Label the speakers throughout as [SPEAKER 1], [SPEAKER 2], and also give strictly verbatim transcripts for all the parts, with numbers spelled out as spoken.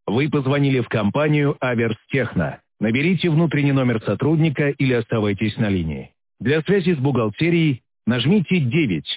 [SPEAKER 1] Вы позвонили в компанию «Аверс Техно». Наберите внутренний номер сотрудника или оставайтесь на линии. Для связи с бухгалтерией нажмите девять.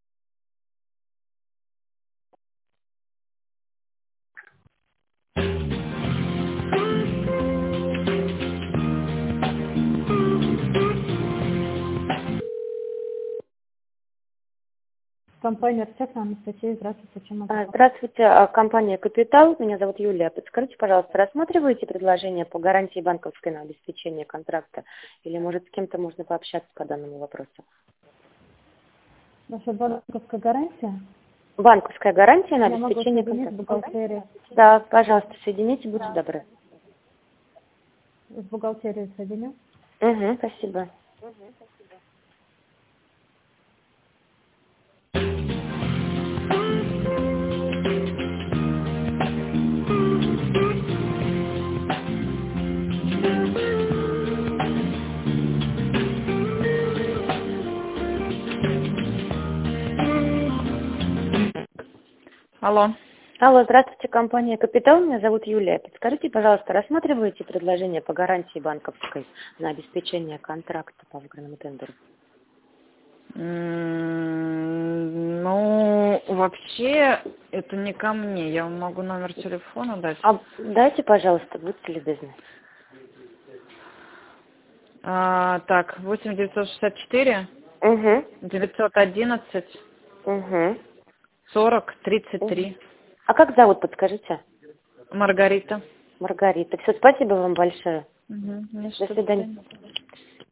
[SPEAKER 2] Компания «Артехна», Анастасия, здравствуйте. Чем могу
[SPEAKER 3] А,
[SPEAKER 2] помочь?
[SPEAKER 3] Здравствуйте, а, компания «Капитал». Меня зовут Юлия. Подскажите, пожалуйста, рассматриваете предложение по гарантии банковской на обеспечение контракта? Или, может, с кем-то можно пообщаться по данному вопросу?
[SPEAKER 2] Наша банковская гарантия?
[SPEAKER 3] Банковская гарантия на
[SPEAKER 2] Я могу
[SPEAKER 3] обеспечение
[SPEAKER 2] соединить с
[SPEAKER 3] контракта?
[SPEAKER 2] бухгалтерией.
[SPEAKER 3] Да, пожалуйста, соедините, будьте
[SPEAKER 2] Да.
[SPEAKER 3] добры.
[SPEAKER 2] С бухгалтерией соединю.
[SPEAKER 3] Угу, спасибо.
[SPEAKER 4] Алло.
[SPEAKER 3] Алло, здравствуйте, компания «Капитал». Меня зовут Юлия. Подскажите, пожалуйста, рассматриваете предложение по гарантии банковской на обеспечение контракта по выигранному тендеру?
[SPEAKER 4] М, Ну, вообще, это не ко мне. Я вам могу номер телефона дать.
[SPEAKER 3] А дайте, пожалуйста, будьте любезны.
[SPEAKER 4] А, так, восемь девятьсот шестьдесят четыре
[SPEAKER 3] Угу.
[SPEAKER 4] девятьсот одиннадцать
[SPEAKER 3] Угу.
[SPEAKER 4] сорок тридцать три.
[SPEAKER 3] А как зовут, подскажите?
[SPEAKER 4] Маргарита.
[SPEAKER 3] Маргарита. Все, спасибо вам большое.
[SPEAKER 4] Угу.
[SPEAKER 3] До свидания.